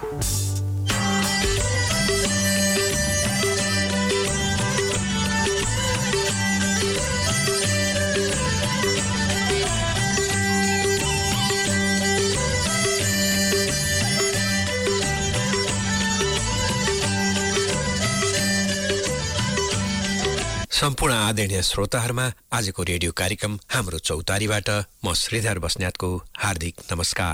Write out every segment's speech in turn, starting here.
सम्पूर्ण आदरणीय श्रोताहरुमा आजको रेडियो कार्यक्रम हाम्रो चौतारीबाट म श्रीधर बस्नेतको हार्दिक नमस्कार।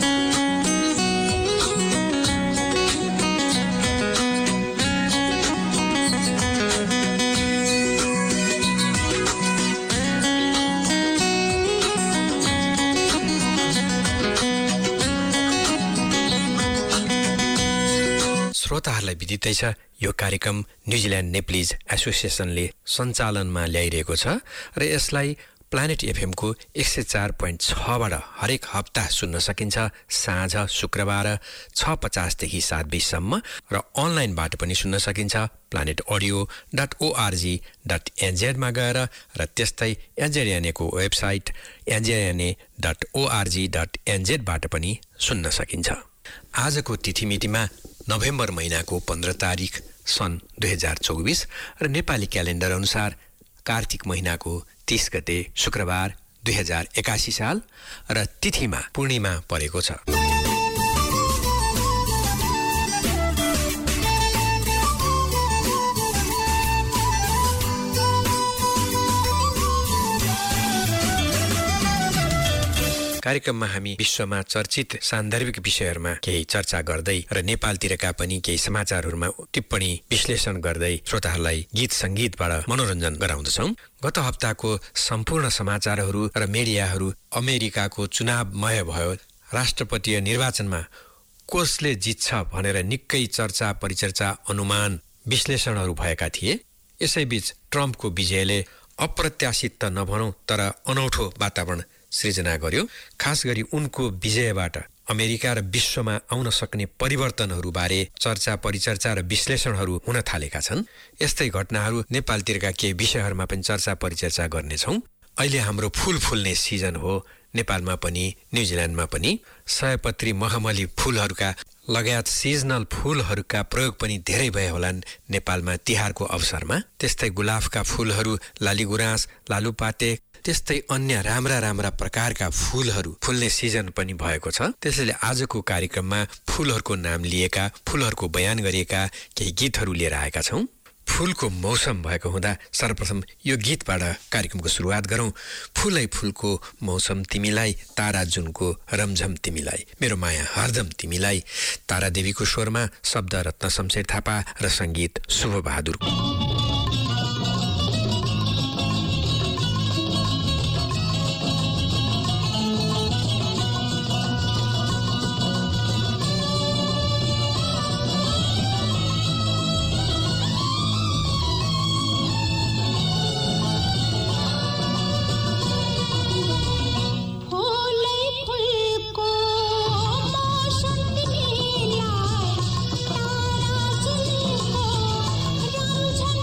श्रोताहरुलाई विदितै छ यो कार्यक्रम न्युजिल्यान्ड नेप्लिज एसोसिएसनले सञ्चालनमा ल्याइरहेको छ र यसलाई प्लानेट एफएम को 104.6 बाट हरेक हप्ता सुन्न सकिन्छ साँझ शुक्रबार 6:50 देखि 7:20 सम्म र अनलाइनबाट पनि सुन्न सकिन्छ planetaudio.org.nz मा गएर र त्यस्तै NZNA को वेबसाइट nzna.org.nz बाट पनि सुन्न सकिन्छ। आजको तिथिमितिमा नोभेम्बर महिनाको 15 तारिख सन् 2024 र नेपाली क्यालेन्डर अनुसार कार्तिक महिनाको 30 गते शुक्रबार 2081 साल र तिथिमा पूर्णिमा परेको छ। कार्यक्रममा हामी विश्वमा चर्चित सान्दर्भिक विषयहरुमा केही चर्चा गर्दै र नेपालतिरका पनि केही समाचारहरुमा टिप्पणी विश्लेषण गर्दै श्रोताहरुलाई गीत संगीतबाट मनोरञ्जन गराउँदछौं। गत हप्ताको सम्पूर्ण समाचारहरु र मिडियाहरु अमेरिकाको चुनावमय भयो, राष्ट्रपतीय निर्वाचनमा कसले जित्छ भनेर निकै चर्चा परिचर्चा अनुमान विश्लेषणहरु भएका थिए। यसैबीच ट्रम्पको विजयले अप्रत्याशित त नभनौं तर अनौठो वातावरण सृजना गर्यो। खास गरी उनको विजयबाट अमेरिका र विश्वमा आउन सक्ने परिवर्तनहरू बारे चर्चा परिचर्चा र विश्लेषणहरू हुन थालेका छन्। यस्तै घटनाहरू नेपालतिरका केही विषयहरूमा पनि चर्चा परिचर्चा गर्नेछौं। अहिले हाम्रो फूल फुल्ने सिजन हो, नेपालमा पनि न्युजिल्यान्डमा पनि। सयपत्री मखमली फूलहरूका लगायत सिजनल फूलहरूका प्रयोग पनि धेरै भए होलान् नेपालमा तिहारको अवसरमा। त्यस्तै गुलाफका फूलहरू, लालीगुराँस, लालुपाते, त्यस्तै अन्य राम्रा प्रकारका फूलहरू फुल्ने सिजन पनि भएको छ। त्यसैले आजको कार्यक्रममा फूलहरूको नाम लिएका, फूलहरूको बयान गरिएका केही गीतहरू लिएर आएका छौं। फूलको मौसम भएको हुँदा सर्वप्रथम यो गीतबाट कार्यक्रमको सुरुवात गरौं। फूलै फूलको मौसम तिमीलाई, तारा जुनको रमझम तिमीलाई, मेरो माया हरदम तिमीलाई। तारा देवीको स्वरमा शब्द रत्न शमशेर थापा र संगीत शुभ बहादुर। तारा जुनको रमझम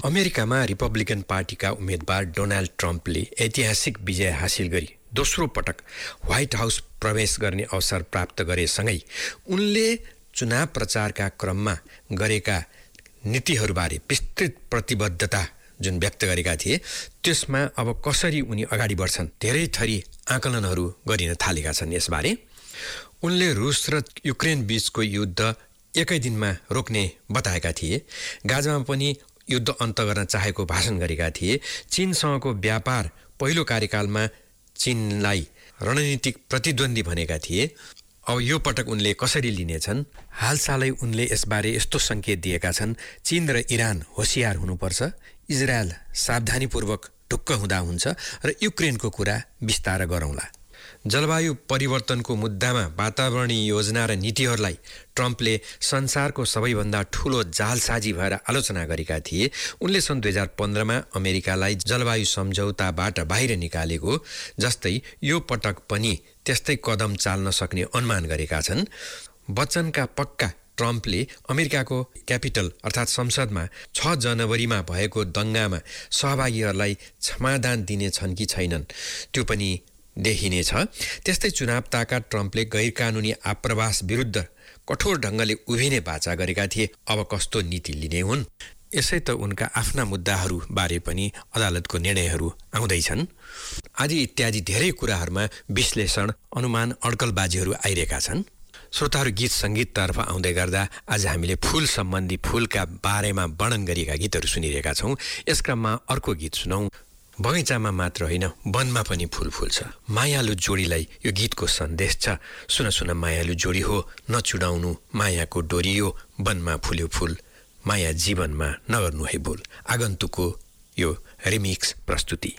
अमेरिकामा रिपब्लिकन पार्टीका उम्मेदवार डोनाल्ड ट्रम्पले ऐतिहासिक विजय हासिल गरी दोस्रो पटक व्हाइट हाउस प्रवेश गर्ने अवसर प्राप्त गरेसँगै उनले चुनाव प्रचारका क्रममा गरेका नीतिहरूबारे विस्तृत प्रतिबद्धता जुन व्यक्त गरेका थिए त्यसमा अब कसरी उनी अगाडि बढ्छन् धेरै थरी आकलनहरू गरिन थालेका छन्। यसबारे उनले रुस र युक्रेन बीचको युद्ध एकै दिनमा रोक्ने बताएका थिए। गाजामा पनि युद्ध अन्त गर्न चाहेको भाषण गरेका थिए। चीनसँगको व्यापार पहिलो कार्यकालमा चीनलाई रणनीतिक प्रतिद्वन्दी भनेका थिए। अब यो पटक उनले कसरी लिनेछन्? हालसालै उनले यसबारे यस्तो सङ्केत दिएका छन्, चीन र इरान होसियार हुनुपर्छ, इजरायल सावधानीपूर्वक ढुक्क हुँदा हुन्छ र युक्रेनको कुरा विस्तार गरौँला। जलवायु परिवर्तनको मुद्दामा वातावरणीय योजना र नीतिहरूलाई ट्रम्पले संसारको सबैभन्दा ठूलो जालसाजी भएर आलोचना गरेका थिए। उनले सन् 2015मा अमेरिकालाई जलवायु सम्झौताबाट बाहिर निकालेको जस्तै यो पटक पनि त्यस्तै कदम चाल्न सक्ने अनुमान गरेका छन्। बच्चनका पक्का ट्रम्पले अमेरिकाको क्यापिटल अर्थात् संसदमा 6 जनवरीमा भएको दङ्गामा सहभागीहरूलाई क्षमादान दिनेछन् कि छैनन् त्यो पनि देखिनेछ। त्यस्तै चुनाव ताका ट्रम्पले गैरकानुनी आप्रवास विरुद्ध कठोर ढङ्गले उभिने बाचा गरेका थिए। अब कस्तो नीति लिने हुन्? यसै त उनका आफ्ना मुद्दाहरू बारे पनि अदालतको निर्णयहरू आउँदैछन्। आदि इत्यादि धेरै कुराहरूमा विश्लेषण, अनुमान, अड्कलबाजीहरू आइरहेका छन्। श्रोताहरू, गीत सङ्गीततर्फ आउँदै गर्दा आज हामीले फूल सम्बन्धी फूलका बारेमा वर्णन गरिएका गीतहरू सुनिरहेका छौँ। यस क्रममा अर्को गीत सुनौँ। बगैँचामा मात्र होइन, वनमा पनि फूल फुल्छ। मायालु जोडीलाई यो गीतको सन्देश छ। सुन सुन मायालु जोडी हो, नचुडाउनु मायाको डोरी हो, वनमा फुल्यो फूल, माया जीवनमा नगर्नु है भुल। आगन्तुकको यो रिमिक्स प्रस्तुति।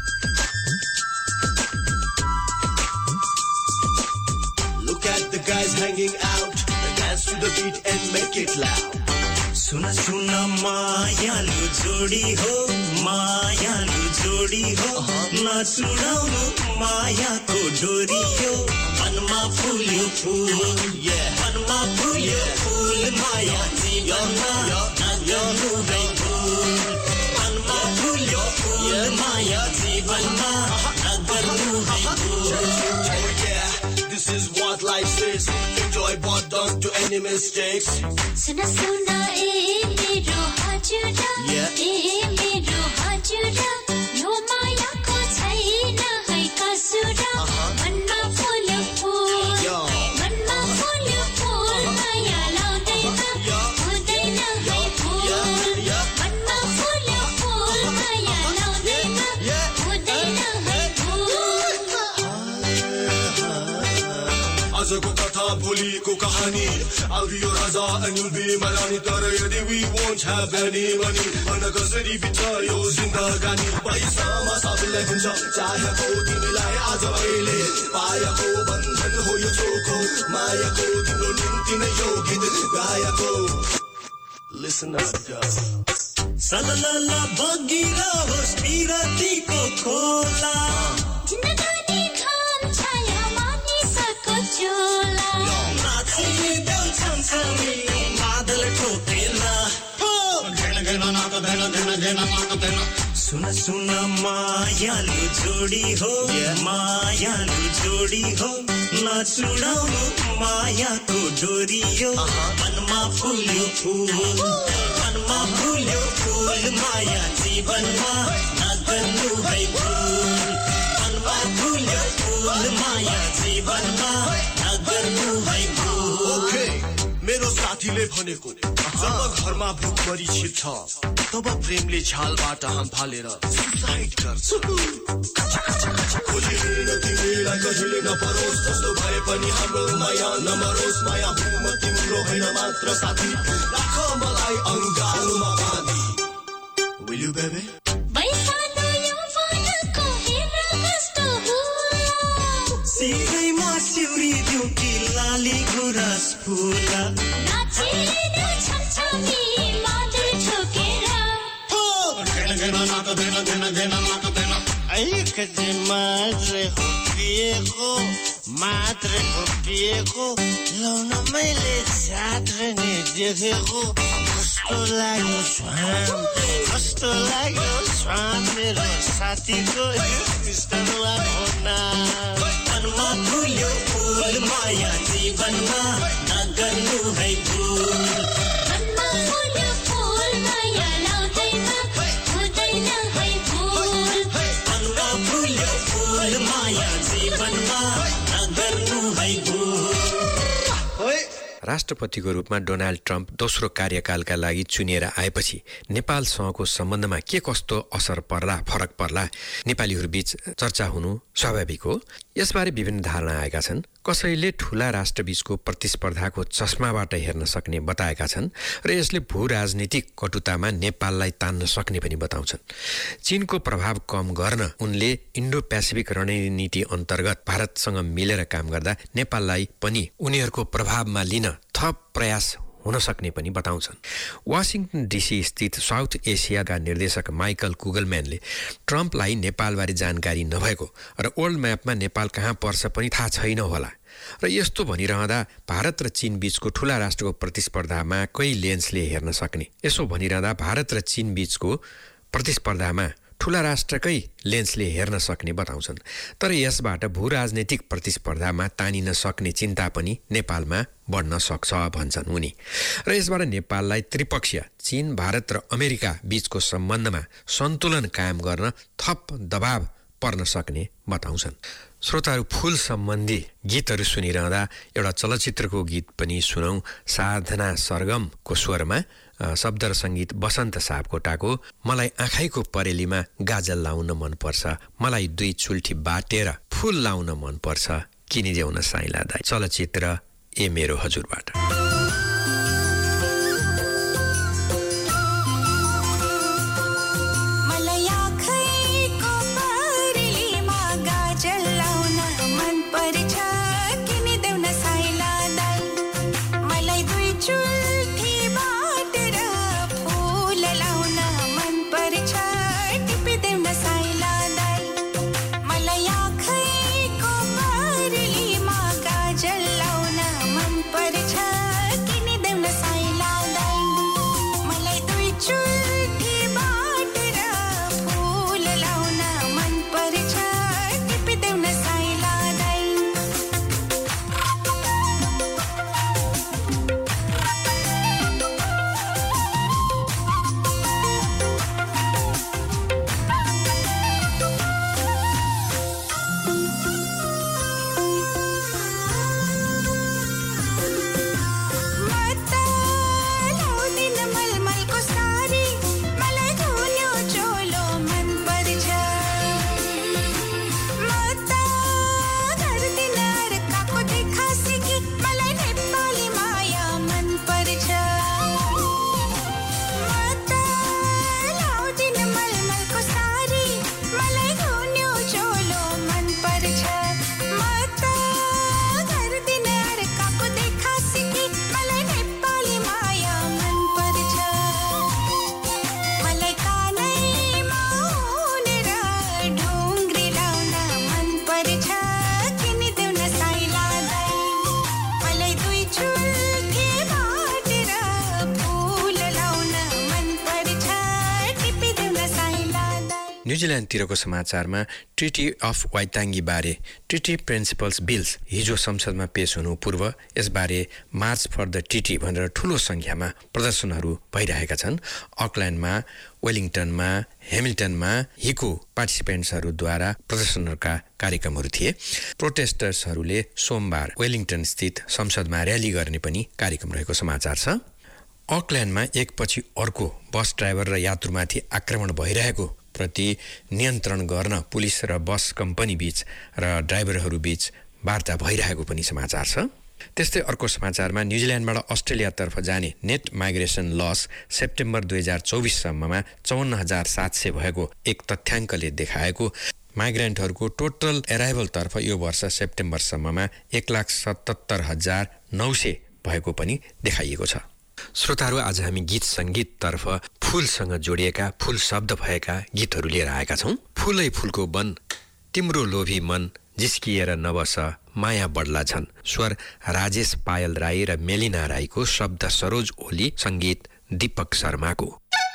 Look at the guys hanging out, dance to the beat and make it loud. सुन सुन मायालु जोडी हो, मायालु जोडी हो, नचुडाउनु मायाको डोरी हो, वनमा फुल्यो फूल, वनमा फुल्यो फूल, माया जीवनमा नगर्नु है भुल, वनमा फुल्यो फूल, माया जीवनमा नगर्नु है भुल। This is what life is. Enjoy but don't do any mistakes. Suna suna मेरो हजुरा, मेरो हजुरा, यो मायाको छैन है कसुरा, मनमा फुल्यो फूल, मनमा फुल्यो फूल, माया लाउँदैन हुँदैन है भुल, मनमा फुल्यो फूल, माया लाउँदैन हुँदैन है भुल। आजको कथा भोलिको कहानी, I'll be your raja and you'll be my rani. तर यदि we won't have any money, मन कसरी बित्छ यो जिन्दगानी। पैसामा सबैलाई हुन्छ चाहेको तिमीलाई आज अहिले, पाएको बन्धन हो यो चोखो, मायाको तिम्रो निम्ति नै यो गीत गाएको। Listen up guys। सललला बगिरहोस् विरतीको खोला, जिन्दगानी घाम छाया मानिसको चोला, नाचिदेऊ छमछमी बादल ठोकेला, सुन सुन मायालु जोडी हो, मायालु जोडी हो, नचुडाउनु मायाको डोरी हो, वनमा फुल्यो फूल, वनमा फुल्यो फूल, माया जीवनमा नगर्नु है भुल, वनमा फुल्यो फूल, माया जीवनमा नगर्नु है भुल। मेरो साथीले भनेको जब घरमा भोकमरी छिर्छ तब प्रेमले छालबाट हाम फालेर सुसाइड गर्छ। खोजिएर तिमीलाई कहिले नपरोस्, जस्तो भए पनि हाम्रो माया नमरोस्, माया भूम तिम्रो होइन मात्र साथी, राख मलाई अङ्गालुमा बाँधी। Will you baby? बैसानो यो वनको हेर कस्तो होला, सिधैमा सिउरी दिउँ कि लाली गुराँस फुला, नाचिदेऊ छमछमी बादल ठोकेर, मात्र हो पिएको, लाउन मैले छात्र नि देखेको, कस्तो लाग्यो स्वाद मेरो साथीको स्टरमा होना मनमा फुल्यो फुल माया जीवनमा नगर्नु है भुल मनमा फुल्यो फुल माया लाउँदैन हुँदैन है भुल मनमा फुल्यो फुल माया जीवनमा नगर्नु है भुल राष्ट्रपतिको रूपमा डोनाल्ड ट्रम्प दोस्रो कार्यकालका लागि चुनिएर आएपछि नेपालसँगको सम्बन्धमा के कस्तो असर पर्ला फरक पर्ला नेपालीहरूबीच चर्चा हुनु स्वाभाविक हो। यसबारे विभिन्न धारणा आएका छन्। कसैले ठूला राष्ट्रबीचको प्रतिस्पर्धाको चस्माबाट हेर्न सक्ने बताएका छन् र यसले भू राजनीतिक कटुतामा नेपाललाई तान्न सक्ने पनि बताउँछन्। चीनको प्रभाव कम गर्न उनले इन्डो पेसिफिक रणनीति अन्तर्गत भारतसँग मिलेर काम गर्दा नेपाललाई पनि उनीहरूको प्रभावमा लिन थप प्रयास हुन सक्ने पनि बताउँछन्। वाशिंटन डीसी स्थित साउथ एसियाका निर्देशक माइकल कुगलम्यानले ट्रम्पलाई नेपालबारे जानकारी नभएको र वर्ल्ड म्यापमा नेपाल कहाँ पर्छ पनि थाहा छैन होला र यस्तो भनिरहँदा भारत र चीन बीचको ठूला राष्ट्रको प्रतिस्पर्धामा कोही लेन्सले हेर्न सक्ने यसो भनिरहँदा भारत र चीन बीचको प्रतिस्पर्धामा ठूला राष्ट्रकै लेन्सले हेर्न सक्ने बताउँछन्। तर यसबाट भू राजनीतिक प्रतिस्पर्धामा तानिन सक्ने चिन्ता पनि नेपालमा बढ्न सक्छ भन्छन् उनी र यसबाट नेपाललाई त्रिपक्षीय चीन भारत र अमेरिका बीचको सम्बन्धमा सन्तुलन कायम गर्न थप दबाव पर्न सक्ने बताउँछन्। श्रोताहरू फूल सम्बन्धी गीतहरू सुनिरहँदा एउटा चलचित्रको गीत पनि सुनौं। साधना सरगमको स्वरमा शब्द र सङ्गीत बसन्त सापकोटाको मलाई आँखाइको परेलीमा गाजल लाउन मनपर्छ, मलाई दुई चुल्ठी बाटेर फूल लाउन मनपर्छ, किनिदेउन साइला दाइ। चलचित्र ए मेरो हजुरबाट। न्युजिल्यान्डतिरको समाचारमा ट्रिटी अफ वाइताङ्गी बारे ट्रिटी प्रिन्सिपल्स बिल्स हिजो संसदमा पेश हुनु पूर्व यसबारे मार्च फर द ट्रिटी भनेर ठूलो संख्यामा प्रदर्शनहरू भइरहेका छन्। अकल्यान्डमा, वेलिङटनमा, हेमिल्टनमा हिको पार्टिसिपेन्ट्सहरूद्वारा प्रदर्शनहरूका कार्यक्रमहरू थिए। प्रोटेस्टर्सहरूले सोमबार वेलिङटन स्थित संसदमा र्याली गर्ने पनि कार्यक्रम रहेको समाचार छ। अकल्यान्डमा एकपछि अर्को बस ड्राइभर र यात्रुमाथि आक्रमण भइरहेको प्रति नियन्त्रण गर्न पुलिस र बस कम्पनी बीच र ड्राइभरहरू बीच वार्ता भइरहेको पनि समाचार छ। त्यस्तै अर्को समाचारमा न्युजिल्यान्डबाट अस्ट्रेलियातर्फ जाने नेट माइग्रेसन लस सेप्टेम्बर 2024 सम्ममा 54,700 भएको एक तथ्याङ्कले देखाएको माइग्रेन्टहरूको टोटल एराइभलतर्फ यो वर्ष सेप्टेम्बरसम्ममा 1,77,900 भएको पनि देखाइएको छ। श्रोताहरू, आज हामी गीत सङ्गीततर्फ फूलसँग जोडिएका फूल शब्द भएका गीतहरू लिएर आएका छौँ। फूलै फूलको वन, तिम्रो लोभी मन, जिस्किएर नबस, माया बढ्ला छन्। स्वर राजेश पायल राई र मेलिना राईको, शब्द सरोज ओली, सङ्गीत दीपक शर्माको।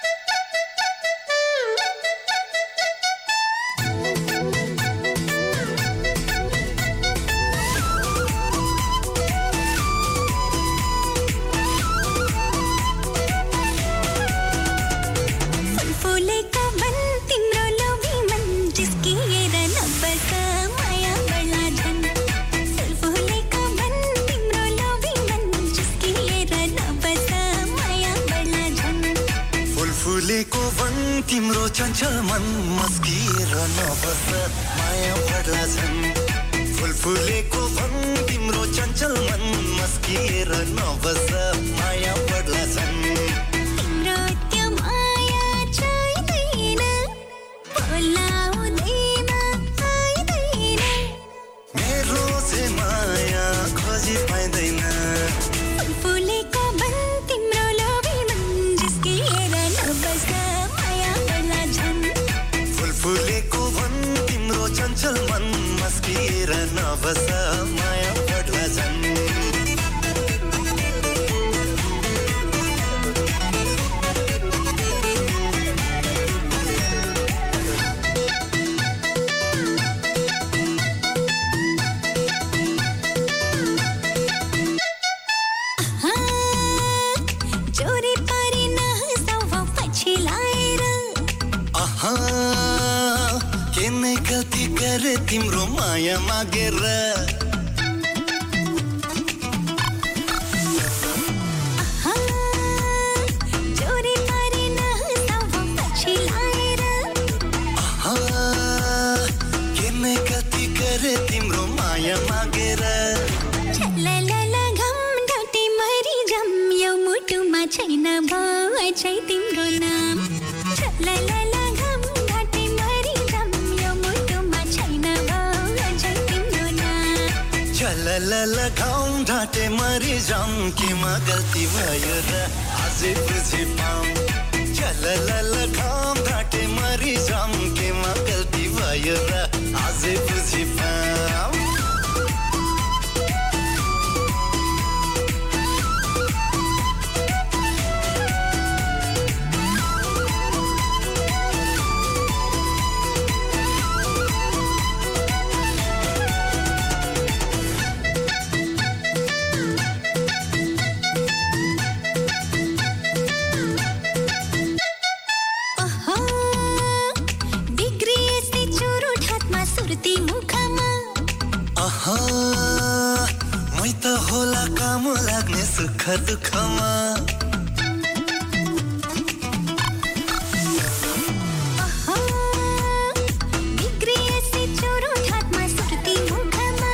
फुलेको वन तिम्रो चञ्चल मन मस्किएर नबस माया बढ्ला झन् फुल फुलेको वन तिम्रो चञ्चल मन मस्किएर नबस माया बढ्ला झन् तिम्रो त्यो माया चाहिँदैन बोलाउँदैन आइदैन मेरो चाहिँ माया खोजी पाइँदैन फुलेको वन तिम्रो लोभी मन जिस्किएर नबस माया बढ्ला झन् फुलेको वन तिम्रो चञ्चल मन मस्किएर नबस माया बढ्ला झन् चोरी पारी नहसाउ पछि लाएर के नै गल्ती गरे तिम्रो माया मागेर चोरी पारी नहसाउ पछि लाएर के नै गल्ती गरे तिम्रो माया मागेर ललला घम ढटे मरि जम यो मुटुमा छैन भए चाहिँ तिम्रो नाम ललला घम ढटे मरि जम यो मुटुमा छैन भए चाहिँ तिम्रो नाम चलल घाउ ढाटे मरि जाम केमा गल्ती भयो र अझै बुझि पाऊँ चलल घाउ ढाटे मरि जाम केमा गल्ती भयो र अझै बुझि पाऊँ बिग्रिएसी चुरुट हातमा सुर्ती मुखमा मै त होला काम लाग्ने सुख दुःखमा बिग्रिएसी चुरुट हातमा सुर्ती मुखमा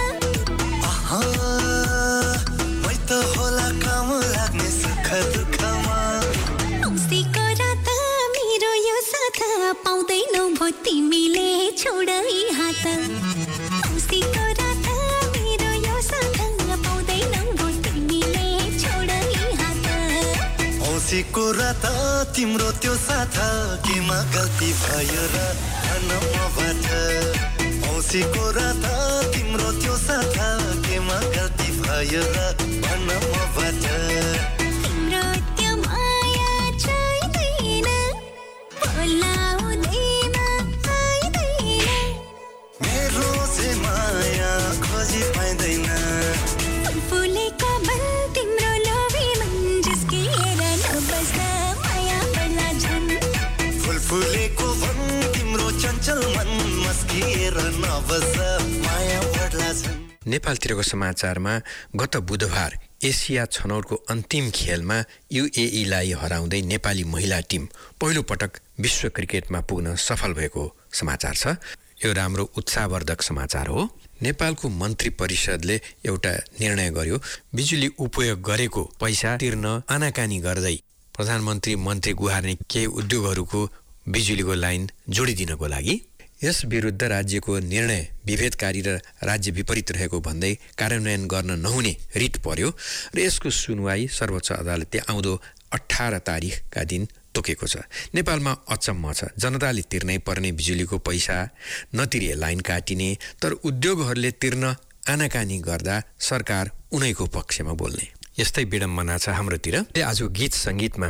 मै त होला काम लाग्ने सुख दुःखमा औँसीको रात मेरो यो साथ पाउँदैनौ भो तिमीले छोडै हात औँसीको रात मेरो यो साथ पाउँदैनौ भो तिमीले छोडै हात औँसीको रात तिम्रो त्यो साथ केमा गल्ती भयो र भन मबाट औँसीको रात तिम्रो त्यो साथ केमा गल्ती भयो र भन मबाट तिम्रो त्यो माया चाहिँदैन बोलाउँदैन आइदैन मेरो चाहिँ माया खोजी पाइँदैन फुलेको मन तिम्रो लोभी मन जिस्किएर नबस माया बढ्ला झन् फुलेको वन तिम्रो चञ्चल मन मस्किएर नबस माया बढ्ला झन् नेपालतिरको समाचारमा गत बुधबार एसिया छनौटको अन्तिम खेलमा युएईलाई हराउँदै नेपाली महिला टिम पहिलो पटक विश्व क्रिकेटमा पुग्न सफल भएको समाचार छ। यो राम्रो उत्साहवर्धक समाचार हो। नेपालको मन्त्री परिषदले एउटा निर्णय गर्यो, बिजुली उपयोग गरेको पैसा तिर्न आनाकानी गर्दै प्रधानमन्त्री मन्त्री गुहार्ने केही उद्योगहरूको बिजुलीको लाइन जोडिदिनको लागि। यस विरुद्ध राज्यको निर्णय विभेदकारी र राज्य विपरीत रहेको भन्दै कार्यान्वयन गर्न नहुने रिट पर्यो र यसको सुनवाई सर्वोच्च अदालतले आउँदो 18 तारिखका दिन तोकेको छ। नेपालमा अचम्म छ, जनताले तिर्नै पर्ने बिजुलीको पैसा नतिरे लाइन काटिने, तर उद्योगहरूले तिर्न आनाकानी गर्दा सरकार उनैको पक्षमा बोल्ने। यस्तै विडम्बना छ हाम्रोतिर। आज गीत संगीतमा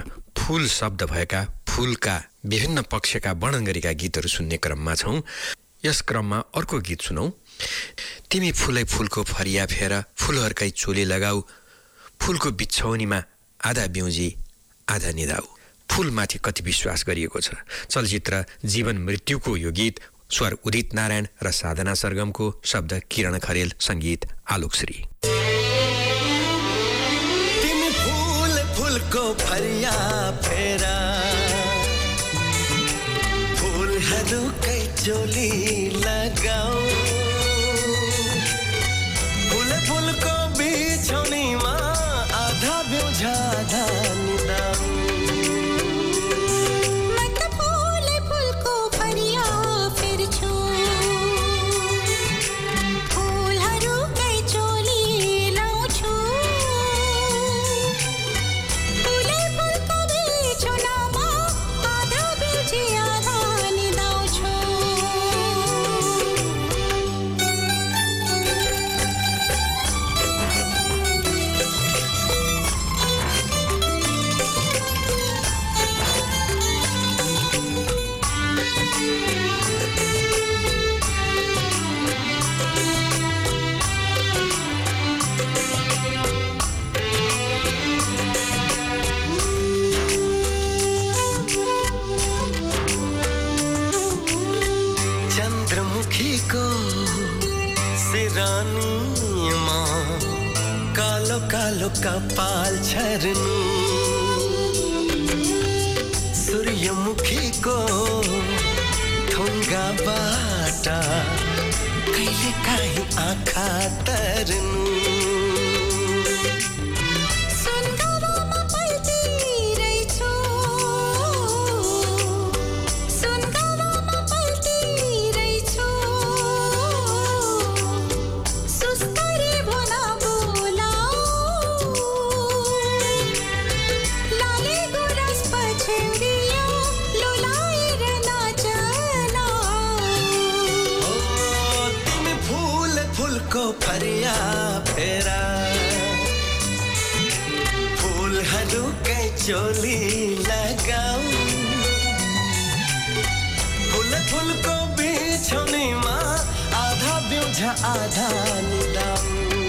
फूल शब्द भएका फूलका विभिन्न पक्षका वर्णन गरेका गीतहरू सुन्ने क्रममा छौं। यस क्रममा अर्को गीत सुनौ। तिमी फूलै फूलको फरिया फेर फूलहरुकै चोली लगाऊ, फूलको बिछौनीमा आधा बिउजी आधा निदाऊ। फूलमाथि कति विश्वास गरिएको छ। चलचित्र जीवन मृत्युको यो गीत स्वर उदित नारायण र साधना सरगमको, शब्द किरण खरेल, संगीत आलोकश्री। तिमी फूल फूलको फरिया फेरा फूलहरुकै चोली लगाऊ, फूल फूलको बिछौनीमा आधा बिउझा आधा निदाऊ। कालो कपाल छर्नु, सूर्यमुखीको थुङ्गाबाट कहिले काहीँ आँखा तर्नु। फरिया फेरा फूलहरुकै चोली लगाऊ, फूल फूलको बिछौनीमा आधा बिउझा आधा निदाऊ।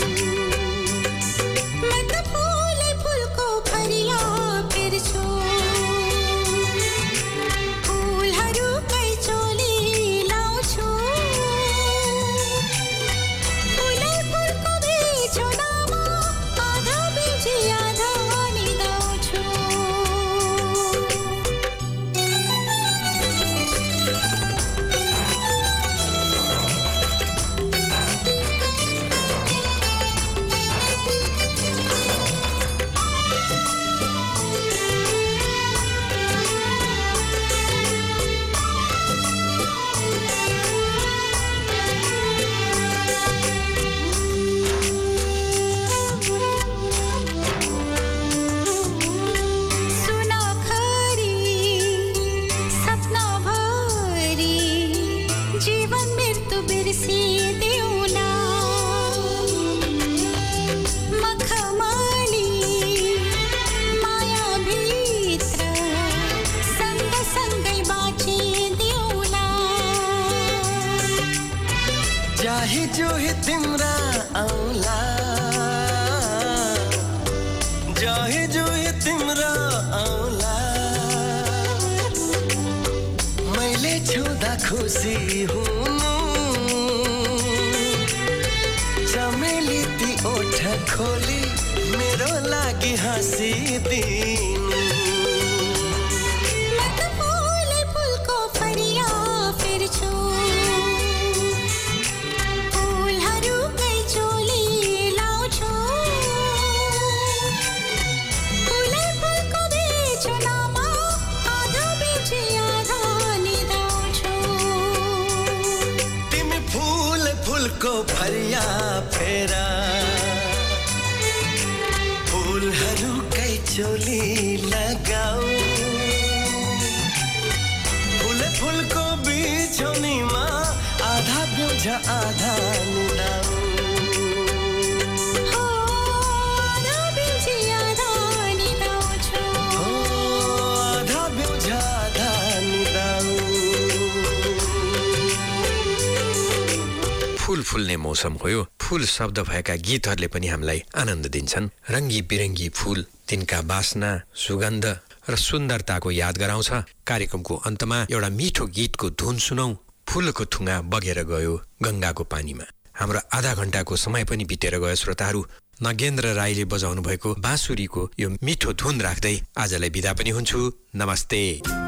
खुसी हुनु चमेली ती ओठ खोली मेरो लागि हाँसिदिनु। को फरिया फेरा फूलहरुकै चोली लगाऊ, फूल फूलको बिछौनीमा आधा बिउझा आधा निदाऊ। फुल्ने मौसम हो यो। फुल शब्द भएका गीतहरूले पनि हामीलाई आनन्द दिन्छन्। रङ्गी बिरङ्गी फुल, तिनका बास्ना, सुगन्ध र सुन्दरताको याद गराउँछ। कार्यक्रमको अन्तमा एउटा मिठो गीतको धुन सुनौ। फुलको थुङ्गा बगेर गयो गङ्गाको पानीमा। हाम्रो आधा घण्टाको समय पनि बितेर गयो श्रोताहरू। नगेन्द्र राईले बजाउनु भएको बाँसुरीको यो मिठो धुन राख्दै आजलाई बिदा पनि हुन्छु। नमस्ते।